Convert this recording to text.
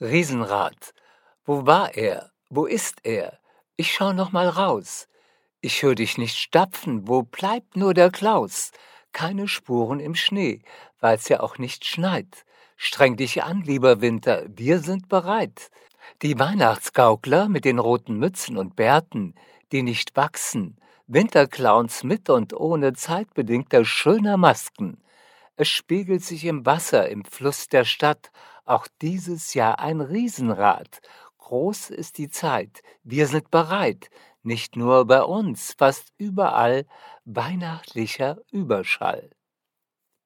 Riesenrad. Wo war er? Wo ist er? Ich schau noch mal raus. Ich hör dich nicht stapfen, wo bleibt nur der Klaus? Keine Spuren im Schnee, weil's ja auch nicht schneit. Streng dich an, lieber Winter, wir sind bereit. Die Weihnachtsgaukler mit den roten Mützen und Bärten, die nicht wachsen, Winterclowns mit und ohne zeitbedingter schöner Masken. Es spiegelt sich im Wasser, im Fluss der Stadt, auch dieses Jahr ein Riesenrad. Groß ist die Zeit, wir sind bereit, nicht nur bei uns, fast überall weihnachtlicher Überschall.